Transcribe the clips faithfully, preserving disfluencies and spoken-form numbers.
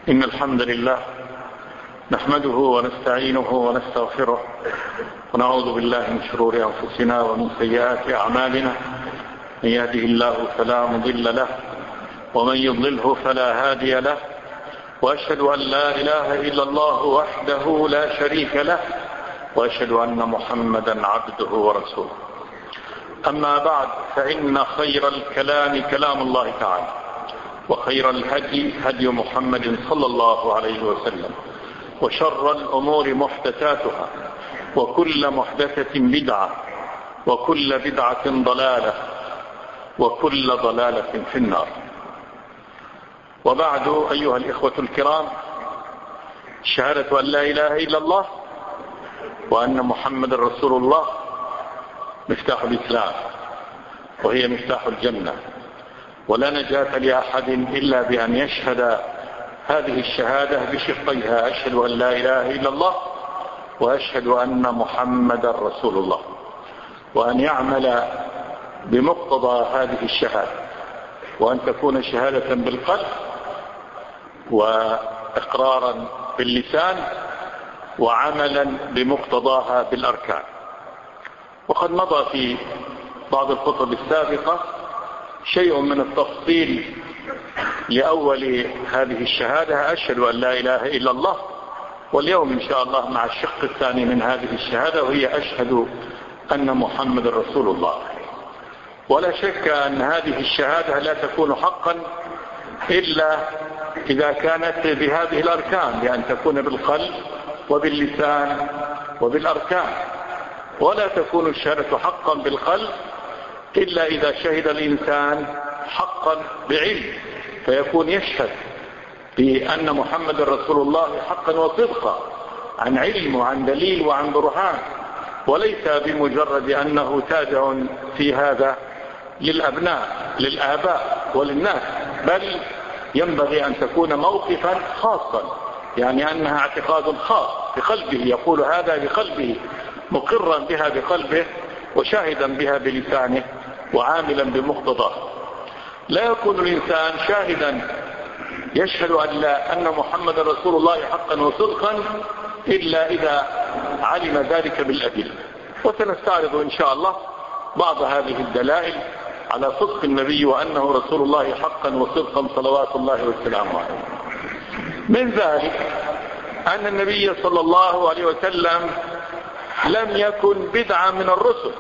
إن الحمد لله نحمده ونستعينه ونستغفره ونعوذ بالله من شرور أنفسنا ومن سيئات أعمالنا. من يهده الله فلا مضل له ومن يضلله فلا هادي له، وأشهد أن لا إله إلا الله وحده لا شريك له، وأشهد أن محمدا عبده ورسوله. أما بعد، فإن خير الكلام كلام الله تعالى، وخير الهدي هدي محمد صلى الله عليه وسلم، وشر الأمور محدثاتها، وكل محدثة بدعة، وكل بدعة ضلالة، وكل ضلالة في النار. وبعد، أيها الإخوة الكرام، شهادة أن لا إله إلا الله وأن محمد رسول الله مفتاح الإسلام، وهي مفتاح الجنة، ولا نجاة لأحد إلا بأن يشهد هذه الشهادة بشقيها: أشهد أن لا إله إلا الله وأشهد أن محمد رسول الله، وأن يعمل بمقتضى هذه الشهادة، وأن تكون شهادة بالقلب وإقرارا باللسان وعملا بمقتضاها بالأركان. وقد مضى في بعض الخطب السابقة شيء من التفصيل لأول هذه الشهادة: أشهد أن لا إله إلا الله. واليوم إن شاء الله مع الشق الثاني من هذه الشهادة، وهي أشهد أن محمد رسول الله. ولا شك أن هذه الشهادة لا تكون حقا إلا إذا كانت بهذه الأركان، بأن تكون بالقلب وباللسان وبالأركان. ولا تكون الشهادة حقا بالقلب إلا إذا شهد الإنسان حقا بعلم، فيكون يشهد بأن محمد رسول الله حقا وصدقا عن علم وعن دليل وعن برهان، وليس بمجرد أنه تابع في هذا للأبناء للآباء وللناس، بل ينبغي أن تكون موقفا خاصا، يعني أنها اعتقاد خاص بقلبه، يقول هذا بقلبه، مقرا بها بقلبه وشاهدا بها بلسانه وعاملا بمقتضاه. لا يكون الإنسان شاهدا يشهد أن, لا أن محمد رسول الله حقا وصدقا إلا إذا علم ذلك بالأدلة. وسنستعرض إن شاء الله بعض هذه الدلائل على صدق النبي وأنه رسول الله حقا وصدقا صلوات الله وسلامه عليه. من ذلك أن النبي صلى الله عليه وسلم لم يكن بدعة من الرسل،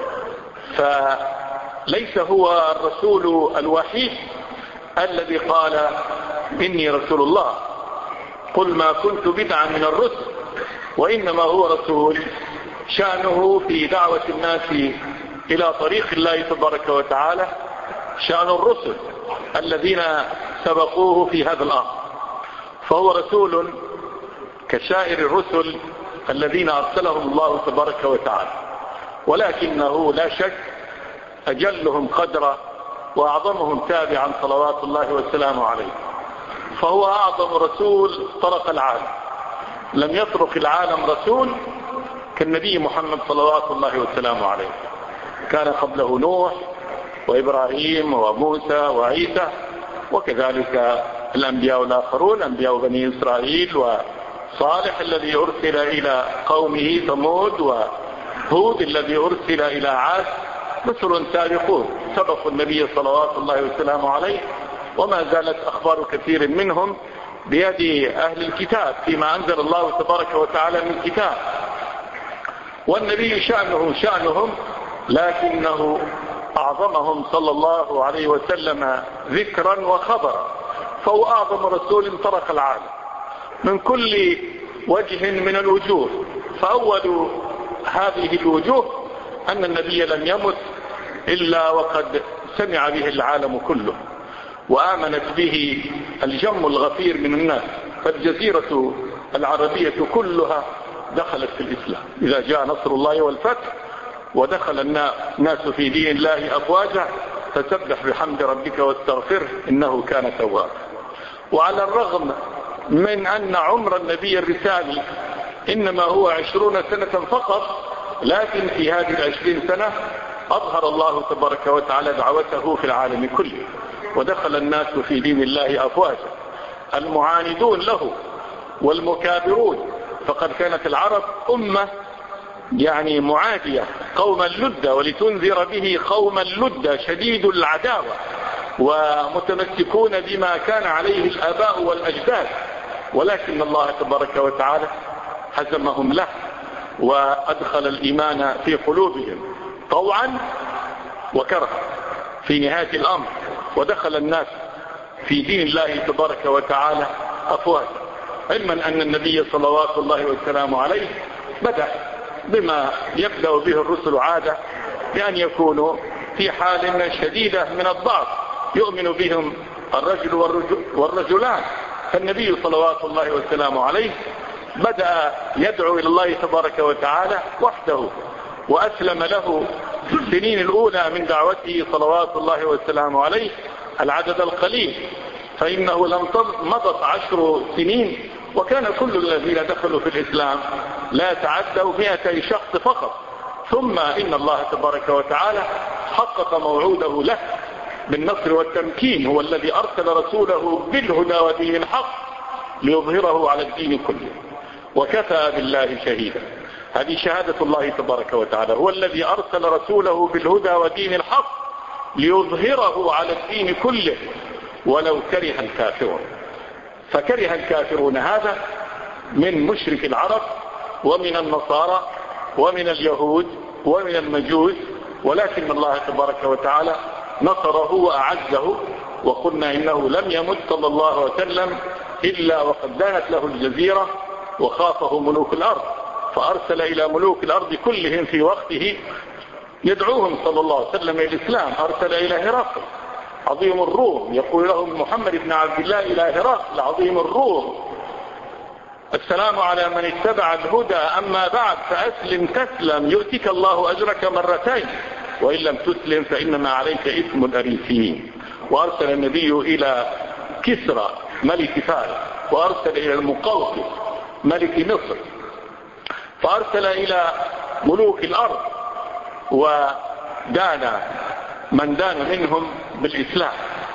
فليس هو الرسول الوحيد الذي قال إني رسول الله: قل ما كنت بدعا من الرسل، وإنما هو رسول شأنه في دعوة الناس إلى طريق الله تبارك وتعالى شأن الرسل الذين سبقوه في هذا الأمر، فهو رسول كسائر الرسل الذين أرسلهم الله تبارك وتعالى، ولكنه لا شك أجلهم قدرا وأعظمهم تابعا صلوات الله وسلامه عليه. فهو أعظم رسول طرق العالم، لم يطرق العالم رسول كالنبي محمد صلوات الله وسلامه عليه. كان قبله نوح وإبراهيم وموسى وعيسى، وكذلك الأنبياء الآخرون، أنبياء بني إسرائيل وصالح الذي أرسل إلى قومه ثمود، وهود الذي أرسل إلى عاد. رسل سابقون سبقوا النبي صلوات الله وسلامه عليه، وما زالت أخبار كثير منهم بيد أهل الكتاب فيما أنزل الله تبارك وتعالى من كتاب. والنبي شأنه شأنهم، لكنه أعظمهم صلى الله عليه وسلم ذكرا وخبرا، فهو أعظم رسول طرق العالم من كل وجه من الوجوه. فأول هذه الوجوه أن النبي لم يمت إلا وقد سمع به العالم كله، وآمنت به الجم الغفير من الناس، فالجزيرة العربية كلها دخلت في الإسلام إذا جاء نصر الله والفتح، ودخل الناس في دين الله أفواجا، فسبح بحمد ربك واستغفره إنه كان توابا. وعلى الرغم من أن عمر النبي الرسالي إنما هو عشرون سنة فقط، لكن في هذه العشرين سنة أظهر الله تبارك وتعالى دعوته في العالم كله، ودخل الناس في دين الله أفواجا. المعاندون له والمكابرون، فقد كانت العرب أمة يعني معادية قوما لدا، ولتنذر به قوما لدا شديد العداوة ومتمسكون بما كان عليه الآباء والأجداد، ولكن الله تبارك وتعالى هزمهم له وأدخل الإيمان في قلوبهم طوعا وكرها في نهاية الأمر، ودخل الناس في دين الله تبارك وتعالى أفواجا، علما أن النبي صلوات الله وسلامه عليه بدأ بما يبدأ به الرسل عادة، بأن يكونوا في حال شديدة من الضعف يؤمن بهم الرجل والرجلان. فالنبي صلوات الله وسلامه عليه بدأ يدعو إلى الله تبارك وتعالى وحده، وأسلم له في السنين الأولى من دعوته صلوات الله وسلامه عليه العدد القليل، فإنه لم مضت عشر سنين وكان كل الذين دخلوا في الإسلام لا تعدوا مئتي شخص فقط، ثم إن الله تبارك وتعالى حقق موعوده له بالنصر والتمكين، هو الذي أرسل رسوله بالهدى ودين الحق ليظهره على الدين كله وكفى بالله شهيدا. هذه شهادة الله تبارك وتعالى، هو الذي أرسل رسوله بالهدى ودين الحق ليظهره على الدين كله ولو كره الكافرون. فكره الكافرون هذا من مشرك العرب ومن النصارى ومن اليهود ومن المجوس، ولكن الله تبارك وتعالى نصره وأعزه، وقلنا إنه لم يمت صلى الله عليه وسلم إلا وقد دانت له الجزيرة وخافه ملوك الأرض، فأرسل إلى ملوك الأرض كلهم في وقته يدعوهم صلى الله عليه وسلم إلى الإسلام. أرسل إلى هرقل عظيم الروم يقول لهم محمد بن عبد الله إلى هرقل عظيم الروم: السلام على من اتبع الهدى، أما بعد فأسلم تسلم يؤتك الله أجرك مرتين، وإن لم تسلم فإنما عليك إثم الأريسيين. وأرسل النبي إلى كسرى ملك فارس، وأرسل إلى المقوقس ملك مصر، فأرسل إلى ملوك الأرض، ودان من دان منهم بالإسلام،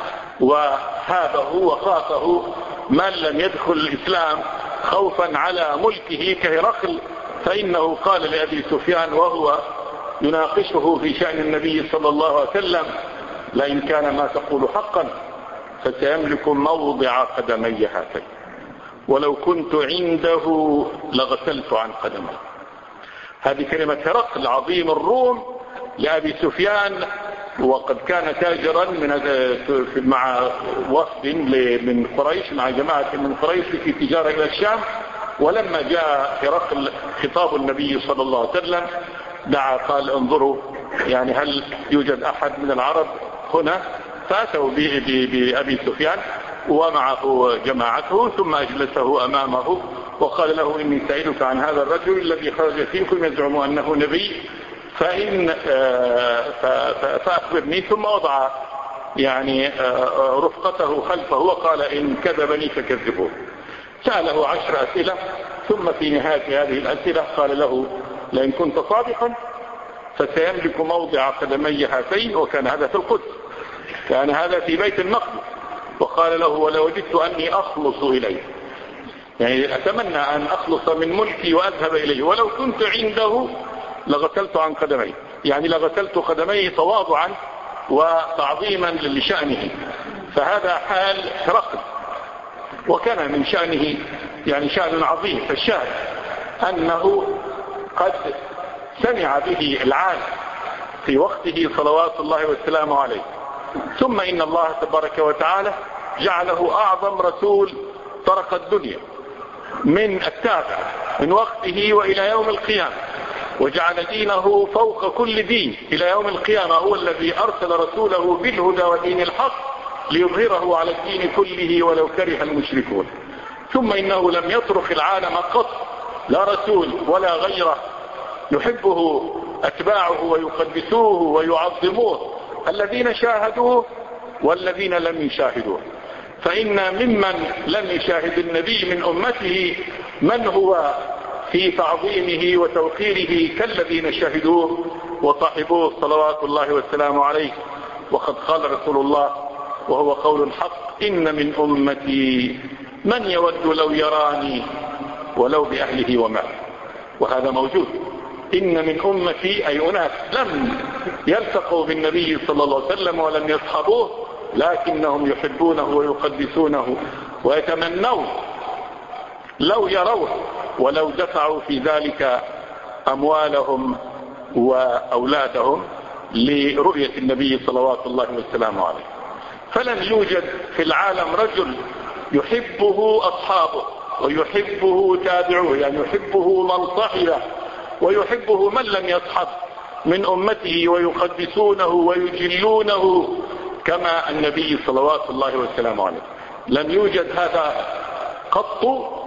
وهابه وخافه من لم يدخل الإسلام خوفا على ملكه كهرقل، فإنه قال لأبي سفيان وهو يناقشه في شأن النبي صلى الله عليه وسلم: لئن كان ما تقول حقا فسيملك موضع قدمي هاتين، ولو كنت عنده لغسلت عن قدمي. هذه كلمة هرقل عظيم الروم لأبي سفيان، وقد كان تاجرا من مع وفد من قريش، مع جماعة من قريش في تجارة إلى الشام، ولما جاء هرقل خطاب النبي صلى الله عليه وسلم دعا قال: انظروا يعني هل يوجد أحد من العرب هنا؟ فأتوا بأبي سفيان ومعه جماعته، ثم أجلسه أمامه وقال له: إني سائلك عن هذا الرجل الذي خرج فيكم يزعم أنه نبي، فإن فأخبرني. ثم وضع يعني رفقته خلفه وقال: إن كذبني فكذبوه. سأله عشر أسئلة، ثم في نهاية هذه الأسئلة قال له: لئن كنت صادقا فسيملك موضع قدمي هاتين. وكان هذا في القدس، كان هذا في بيت المقدس. وقال له: ولو وجدت أني أخلص إليه، يعني أتمنى أن أخلص من ملكي وأذهب إليه، ولو كنت عنده لغسلت عن قدمي، يعني لغسلت قدميه تواضعا وتعظيما لشأنه. فهذا حال هرقل، وكان من شأنه يعني شأن عظيم. فالشاهد أنه قد سمع به العالم في وقته صلوات الله والسلام عليه، ثم إن الله تبارك وتعالى جعله أعظم رسول طرق الدنيا من التابع من وقته وإلى يوم القيامة، وجعل دينه فوق كل دين إلى يوم القيامة. هو الذي أرسل رسوله بالهدى ودين الحق ليظهره على الدين كله ولو كره المشركون. ثم إنه لم يترك العالم قط، لا رسول ولا غيره يحبه أتباعه ويقدسوه ويعظموه، الذين شاهدوه والذين لم يشاهدوه. فإن ممن لم يشاهد النبي من أمته من هو في تعظيمه وتوقيره كالذين شهدوه وصاحبوه صلوات الله والسلام عليه. وقد قال رسول الله وهو قول الحق: إن من أمتي من يود لو يراني ولو بأهله وماله. وهذا موجود. إن من أمتي أي أناس لم يلتقوا بالنبي صلى الله عليه وسلم ولم يصحبوه، لكنهم يحبونه ويقدسونه ويتمنون لو يروه ولو دفعوا في ذلك أموالهم وأولادهم لرؤية النبي صلوات الله وسلامه عليه. فلن يوجد في العالم رجل يحبه أصحابه ويحبه تابعوه، يعني يحبه من صحبه ويحبه من لم يصحب من أمته ويقدسونه ويجلونه كما النبي صلوات الله وسلامه عليه. لم يوجد هذا قط.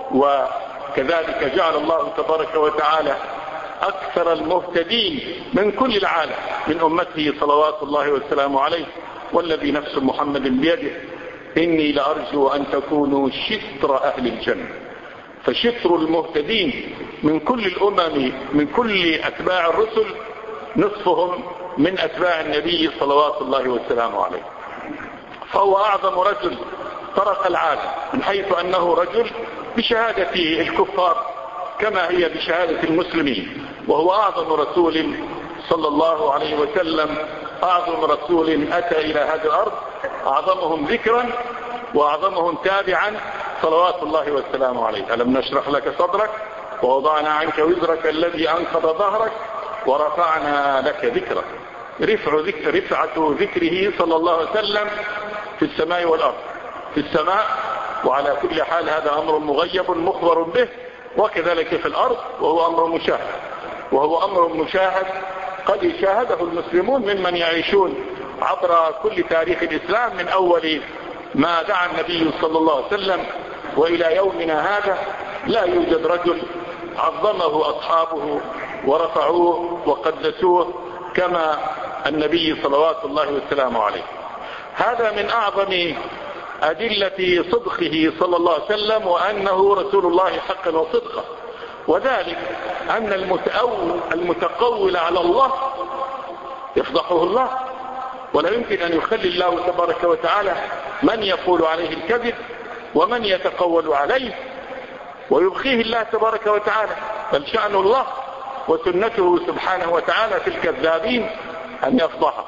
وكذلك جعل الله تبارك وتعالى أكثر المهتدين من كل العالم من أمته صلوات الله وسلامه عليه، والذي نفس محمد بيده إني لأرجو أن تكونوا شطر أهل الجنة. فشطر المهتدين من كل الأمم من كل أتباع الرسل نصفهم من أتباع النبي صلوات الله وسلامه عليه. فهو أعظم رجل طرق العالم من حيث أنه رجل بشهادة الكفار كما هي بشهادة المسلمين، وهو أعظم رسول صلى الله عليه وسلم، أعظم رسول أتى إلى هذه الأرض، أعظمهم ذكرا وأعظمهم تابعا صلوات الله والسلام عليه. ألم نشرح لك صدرك ووضعنا عنك وزرك الذي أنقض ظهرك ورفعنا لك ذكرك. رفع ذكر رفعة ذكره صلى الله عليه وسلم في السماء والأرض. في السماء وعلى كل حال هذا أمر مغيب مخبر به، وكذلك في الأرض وهو أمر مشاهد، وهو أمر مشاهد قد شاهده المسلمون ممن يعيشون عبر كل تاريخ الإسلام من أول ما دعا النبي صلى الله عليه وسلم وإلى يومنا هذا. لا يوجد رجل عظمه أصحابه ورفعوه وقدسوه كما النبي صلوات الله والسلام عليه. هذا من أعظم أدلة صدقه صلى الله عليه وسلم وأنه رسول الله حقا وصدقا، وذلك أن المتأول المتقول على الله يفضحه الله، ولا يمكن أن يخلي الله تبارك وتعالى من يقول عليه الكذب ومن يتقول عليه ويبخيه الله تبارك وتعالى. بل شأن الله وسنته سبحانه وتعالى في الكذابين أن يفضحه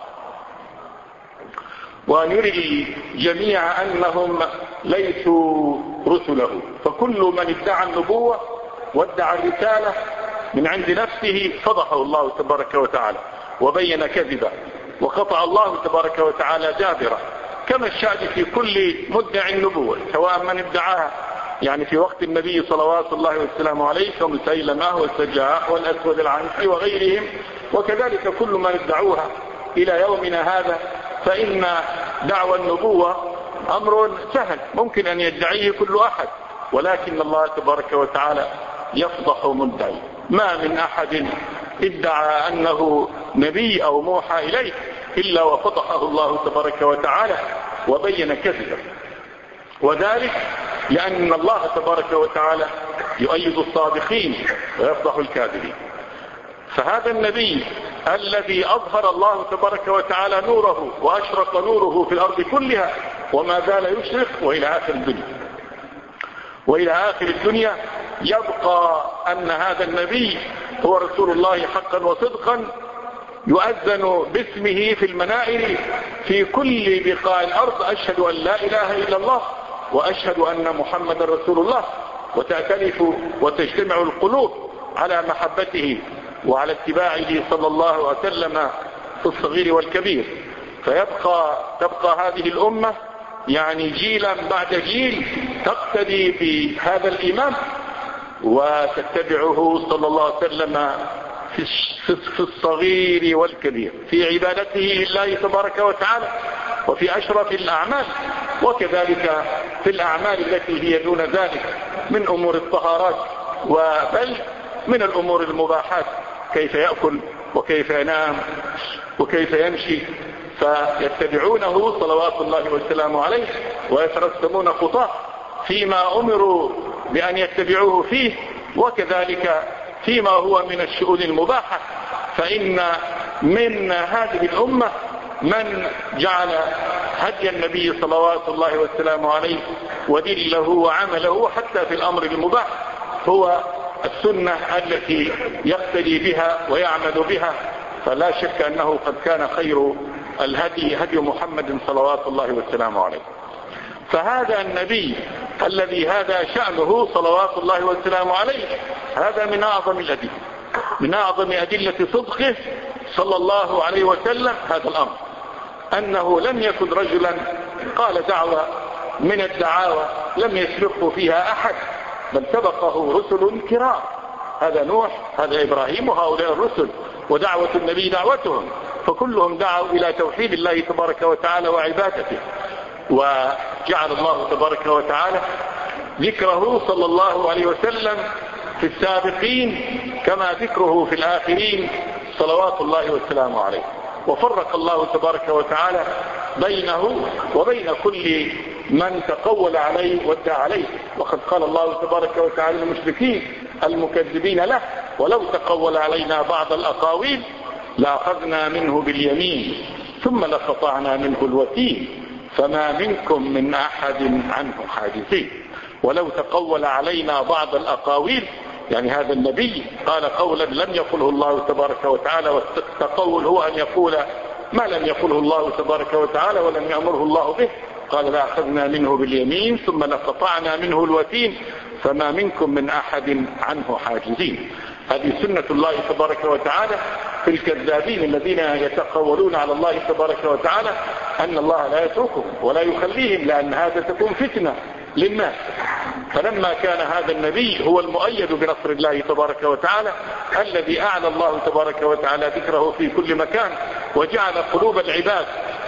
وأن يري الجميع أنهم ليسوا رسله. فكل من ادعى النبوة وادعى الرسالة من عند نفسه فضحه الله تبارك وتعالى وبين كذبه، وقطع الله تبارك وتعالى دابره. كما الشأن في كل مدعي النبوة سواء من ادعاها يعني في وقت النبي صلوات الله والسلام عليه كمسيلمة والسجاء والأسود العنسي وغيرهم، وكذلك كل من ادعوها إلى يومنا هذا. فإن دعوى النبوة أمر سهل ممكن أن يدعيه كل أحد، ولكن الله تبارك وتعالى يفضح مدعي. ما من أحد ادعى أنه نبي أو موحى إليه إلا وفضحه الله تبارك وتعالى وبين كذبه، وذلك لأن الله تبارك وتعالى يؤيد الصادقين ويفضح الكاذبين. فهذا النبي الذي أظهر الله تبارك وتعالى نوره وأشرق نوره في الأرض كلها وما زال يشرق وإلى آخر الدنيا وإلى آخر الدنيا يبقى أن هذا النبي هو رسول الله حقا وصدقا، يؤذن باسمه في المنائر في كل بقاع الأرض أشهد أن لا إله إلا الله وأشهد أن محمد رسول الله، وتأتلف وتجتمع القلوب على محبته وعلى اتباعه صلى الله عليه وسلم في الصغير والكبير. فيبقى تبقى هذه الأمة يعني جيلا بعد جيل تقتدي بهذا الإمام وتتبعه صلى الله عليه وسلم في الصغير والكبير، في عبادته لله تبارك وتعالى وفي أشرف الأعمال، وكذلك في الأعمال التي هي دون ذلك من أمور الطهارات وبل من الأمور المباحات، كيف يأكل وكيف ينام وكيف يمشي. فيتبعونه صلوات الله والسلام عليه ويترسمون خطاه فيما أمروا بأن يتبعوه فيه، وكذلك فيما هو من الشؤون المباحة. فإن من هذه الأمة من جعل هدي النبي صلوات الله والسلام عليه ودله وعمله حتى في الأمر المباح هو السنة التي يقتدي بها ويعمل بها. فلا شك أنه قد كان خير الهدي هدي محمد صلوات الله والسلام عليه. فهذا النبي الذي هذا شأنه صلوات الله والسلام عليه هذا من أعظم الأدلة من أعظم أدلة صدقه صلى الله عليه وسلم هذا الأمر، أنه لم يكن رجلا قال دعوة من الدعاوى لم يسبقه فيها أحد، بل سبقه رسل كرام، هذا نوح هذا إبراهيم وهؤلاء الرسل، ودعوة النبي دعوتهم، فكلهم دعوا إلى توحيد الله تبارك وتعالى وعبادته. وجعل الله تبارك وتعالى ذكره صلى الله عليه وسلم في السابقين كما ذكره في الآخرين صلوات الله والسلام عليه. وفرق الله تبارك وتعالى بينه وبين كل من تقول عليه وادعى عليه. وقد قال الله تبارك وتعالى للمشركين المكذبين له ولو تقول علينا بعض الأقاويل لأخذنا منه باليمين ثم لقطعنا منه الوتين فما منكم من أحد عنه حاجزين. ولو تقول علينا بعض الأقاويل يعني هذا النبي قال قولا لم يقله الله تبارك وتعالى، والتقول هو أن يقول ما لم يقله الله تبارك وتعالى ولم يأمره الله به. قال لأخذنا منه باليمين ثم لقطعنا منه الوتين فما منكم من أحد عنه حاجزين. هذه سنة الله تبارك وتعالى في الكذابين الذين يتقولون على الله تبارك وتعالى أن الله لا يتركهم ولا يخليهم، لأن هذا تكون فتنة للناس. فلما كان هذا النبي هو المؤيد بنصر الله تبارك وتعالى الذي أعلى الله تبارك وتعالى ذكره في كل مكان وجعل قلوب العباد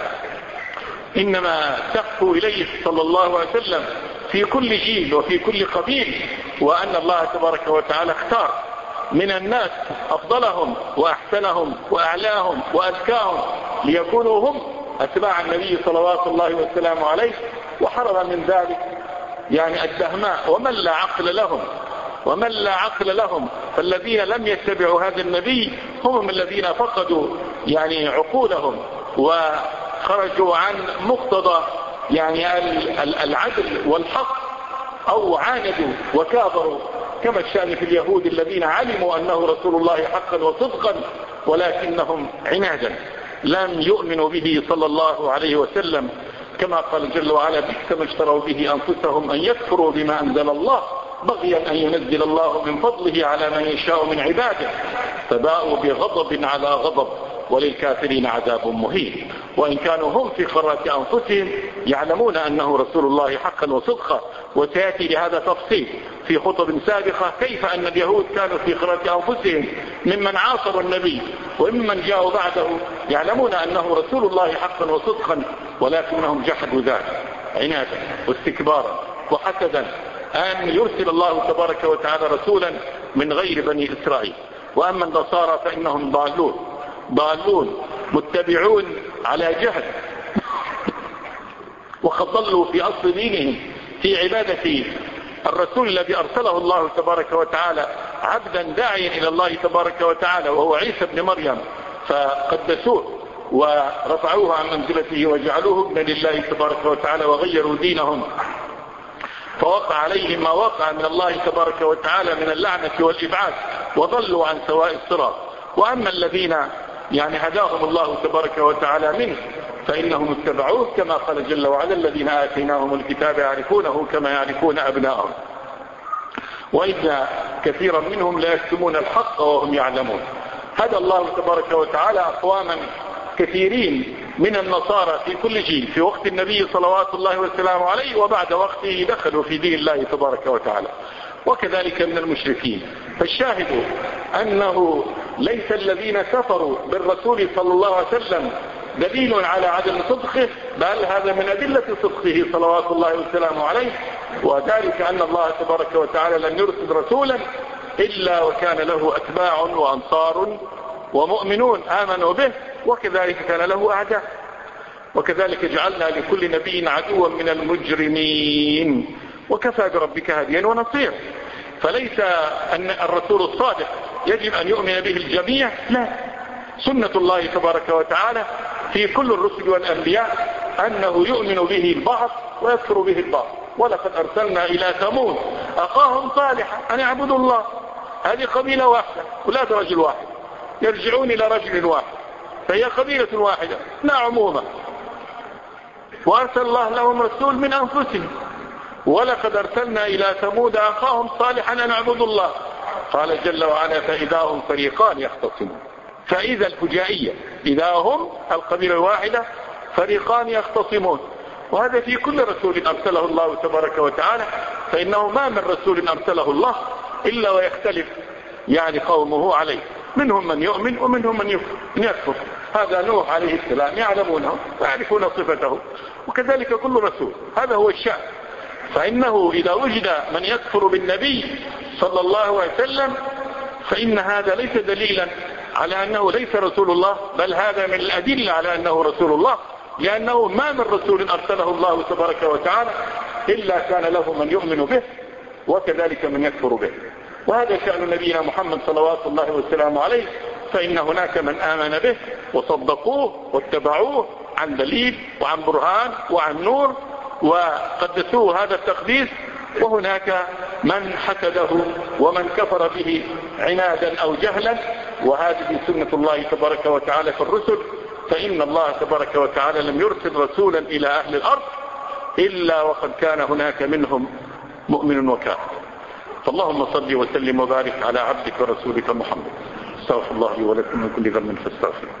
إنما تخفو إليه صلى الله عليه وسلم في كل جيل وفي كل قبيل، وأن الله تبارك وتعالى اختار من الناس أفضلهم وأحسنهم وأعلاهم وأذكاهم ليكونوا هم أتباع النبي صلوات الله والسلام عليه، وحرم من ذلك يعني الدهماء ومن لا عقل لهم ومن لا عقل لهم. فالذين لم يتبعوا هذا النبي هم الذين فقدوا يعني عقولهم وخرجوا عن مقتضى يعني العدل والحق أو عاندوا وكابروا، كما الشأن في اليهود الذين علموا أنه رسول الله حقا وصدقا ولكنهم عنادا لم يؤمنوا به صلى الله عليه وسلم، كما قال جل وعلا بئس ما اشتروا به أنفسهم أن يكفروا بما أنزل الله بغيا أن ينزل الله من فضله على من يشاء من عباده فباءوا بغضب على غضب وللكافرين عذاب مهين. وإن كانوا هم في قرة أنفسهم يعلمون أنه رسول الله حقا وصدقا، وسيأتي لهذا تفصيل في خطب سابقة كيف أن اليهود كانوا في قرة أنفسهم ممن عاصروا النبي وممن جاءوا بعده يعلمون أنه رسول الله حقا وصدقا، ولكنهم جحدوا ذلك عنادا واستكبارا وحسدا أن يرسل الله تبارك وتعالى رسولا من غير بني إسرائيل. وأما النصارى فإنهم ضالون ضالون متبعون على جهل، وقد ضلوا في أصل دينهم في عبادة الرسول الذي أرسله الله تبارك وتعالى عبدا داعيا إلى الله تبارك وتعالى وهو عيسى بن مريم، فقدسوه ورفعوه عن منزلته وجعلوه ابنا لله تبارك وتعالى وغيروا دينهم، فوقع عليهم ما وقع من الله تبارك وتعالى من اللعنة والإبعاد وضلوا عن سواء الصراط. وأما الذين يعني هداهم الله تبارك وتعالى منه فإنهم اتبعوه كما قال جل وعلا الذين آتيناهم الكتاب يعرفونه كما يعرفون أبناءهم وإن كثيرا منهم لا يكتمون الحق وهم يعلمون. هدى الله تبارك وتعالى أقواما كثيرين من النصارى في كل جيل في وقت النبي صلوات الله والسلام عليه، وبعد وقته دخلوا في دين الله تبارك وتعالى، وكذلك من المشركين. فالشاهد أنه ليس الذين كفروا بالرسول صلى الله عليه وسلم دليل على عدم صدقه، بل هذا من أدلة صدقه صلوات الله والسلام عليه، وذلك أن الله تبارك وتعالى لم يرسل رسولا إلا وكان له أتباع وأنصار ومؤمنون آمنوا به، وكذلك كان له أعداء، وكذلك جعلنا لكل نبي عدوا من المجرمين وكفى بربك هاديا ونصير. فليس أن الرسول الصادق يجب أن يؤمن به الجميع، لا، سنة الله تبارك وتعالى في كل الرسل والأنبياء أنه يؤمن به البعض ويكفر به البعض. ولقد أرسلنا إلى ثمود أخاهم صالحا أن اعبدوا الله. هذه قبيلة واحدة، ولاد رجل واحد يرجعون إلى رجل واحد، فهي قبيلة واحدة لا عموما. وأرسل الله لهم رسول من أنفسهم. ولقد أرسلنا إلى ثمود أخاهم صالحا أن اعبدوا الله. قال جل وعلا فإذا هم فريقان يختصمون. فإذا الفجائية إذا هم القبيلة الواحدة فريقان يختصمون. وهذا في كل رسول أرسله الله تبارك وتعالى، فإنه ما من رسول أرسله الله إلا ويختلف يعني قومه عليه، منهم من يؤمن ومنهم من يكفر. هذا نوح عليه السلام يعلمونه ويعرفون صفته، وكذلك كل رسول. هذا هو الشأن. فإنه إذا وجد من يكفر بالنبي صلى الله عليه وسلم فإن هذا ليس دليلا على أنه ليس رسول الله، بل هذا من الأدلة على أنه رسول الله، لأنه ما من رسول أرسله الله تبارك وتعالى إلا كان له من يؤمن به وكذلك من يكفر به. وهذا شأن نبينا محمد صلوات الله وسلامه عليه. فإن هناك من آمن به وصدقوه واتبعوه عن دليل وعن برهان وعن نور وقدسوه هذا التقديس، وهناك من حسده ومن كفر به عنادا أو جهلا. وهذه سنة الله تبارك وتعالى في الرسل. فإن الله تبارك وتعالى لم يرسل رسولا إلى أهل الأرض إلا وقد كان هناك منهم مؤمن وكافر. فاللهم صل وسلم وبارك على عبدك ورسولك محمد. استغفر الله لي ولكم من كل ذنب فاستغفروه.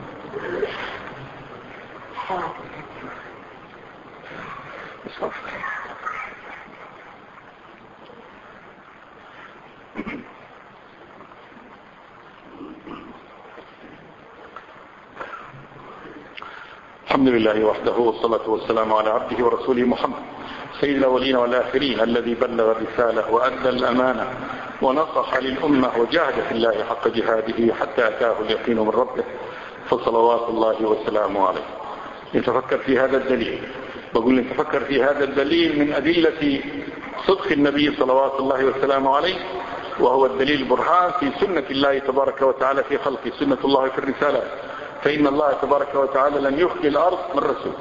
الحمد لله وحده والصلاة والسلام على عبده ورسوله محمد سيد الأولين والآخرين الذي بلغ الرسالة وأدى الأمانة ونصح للأمة وجاهد في الله حق جهاده حتى أتاه اليقين من ربه، فصلوات الله وسلامه عليه. نتفكر في هذا الدليل، بقول نتفكر في هذا الدليل من أدلة صدق النبي صلوات الله وسلامه عليه، وهو الدليل البرهان في سنة الله تبارك وتعالى في خلقه، سنة الله في الرسالات. فإن الله تبارك وتعالى لم يخلي الأرض من رسول،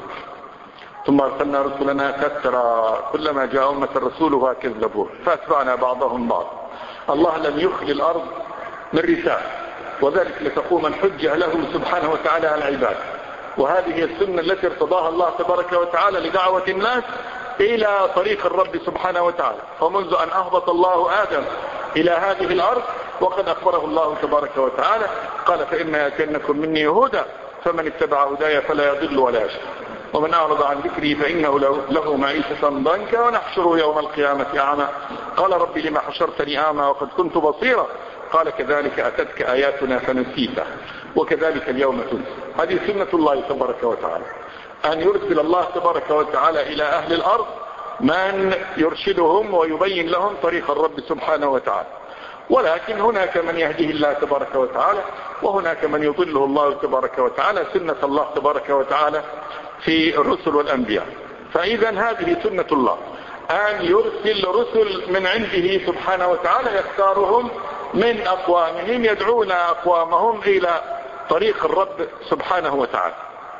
ثم أرسلنا رسلنا كثرا كلما جاء أمة رسولها كذبوه فأتبعنا بعضهم بعض. الله لم يخلي الأرض من رسالة، وذلك لتقوم الحجة له سبحانه وتعالى على العباد. وهذه هي السنة التي ارتضاها الله تبارك وتعالى لدعوة الناس إلى طريق الرب سبحانه وتعالى. فمنذ أن أهبط الله آدم إلى هذه الأرض وقد أخبره الله تبارك وتعالى قال فإما يأتينكم مني هدى فمن اتبع هدايا فلا يضل ولا يشقى ومن أعرض عن ذكري فإنه له معيشة ضنكا ونحشره يوم القيامة أعمى قال رب لما حشرتني أعمى وقد كنت بصيرا قال كذلك أتتك آياتنا فنسيتها وكذلك اليوم تنسى. هذه سنة الله تبارك وتعالى، أن يرسل الله تبارك وتعالى إلى أهل الأرض من يرشدهم ويبين لهم طريق الرب سبحانه وتعالى. ولكن هناك من يهديه الله تبارك وتعالى وهناك من يضله الله تبارك وتعالى، سنة الله تبارك وتعالى في الرسل والأنبياء. فإذا هذه سنة الله أن يرسل رسل من عنده سبحانه وتعالى يختارهم من أقوامهم يدعون أقوامهم إلى طريق الرب سبحانه وتعالى.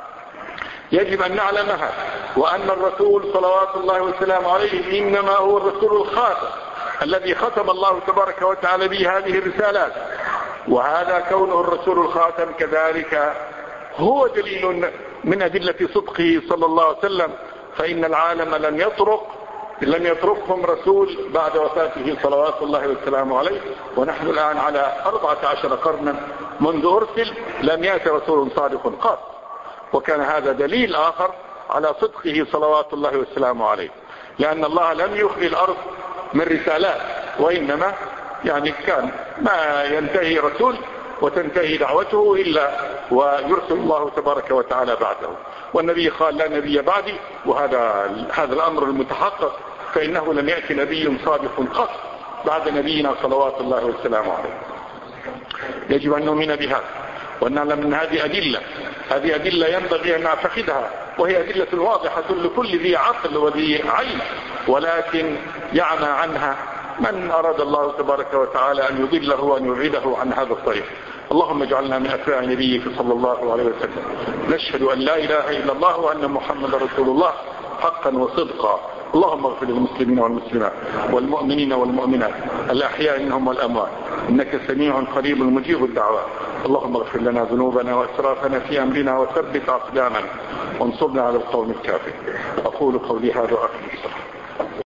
يجب أن نعلم هذا، وأن الرسول صلوات الله وسلامه عليه إنما هو الرسول الخاتم الذي ختم الله تبارك وتعالى به هذه الرسالات. وهذا كونه الرسول الخاتم كذلك هو دليل من أدلة صدقه صلى الله عليه وسلم. فإن العالم لم يطرق لم يتركهم رسول بعد وفاته صلوات الله وسلامه عليه، ونحن الآن على أربعة عشر قرنا منذ أرسل لم يأتي رسول صادق قط. وكان هذا دليل آخر على صدقه صلوات الله وسلامه عليه، لأن الله لم يخلي الأرض من رسالات، وإنما يعني كان ما ينتهي رسول وتنتهي دعوته إلا ويرسل الله تبارك وتعالى بعده. والنبي قال لا نبي بعدي، وهذا هذا الأمر المتحقق، فإنه لم يأتي نبي صادق قط بعد نبينا صلوات الله وسلامه عليه. يجب أن نؤمن بهذا وأن نعلم من هذه أدلة هذه أدلة ينبغي أن نعتقدها، وهي أدلة واضحة لكل ذي عقل وذي عين، ولكن يعمى عنها من أراد الله تبارك وتعالى أن يضله وأن يبعده عن هذا الطريق. اللهم اجعلنا من أتباع نبيك صلى الله عليه وسلم. نشهد أن لا إله إلا الله وأن محمد رسول الله حقا وصدقا. اللهم اغفر للمسلمين والمسلمات والمؤمنين والمؤمنات الأحياء منهم والأموات، إنك سميع قريب مجيب الدعوات. اللهم اغفر لنا ذنوبنا وإسرافنا في أمرنا وثبت أقدامنا وانصرنا على القوم الكافرين. أقول قولي هذا وأخلص.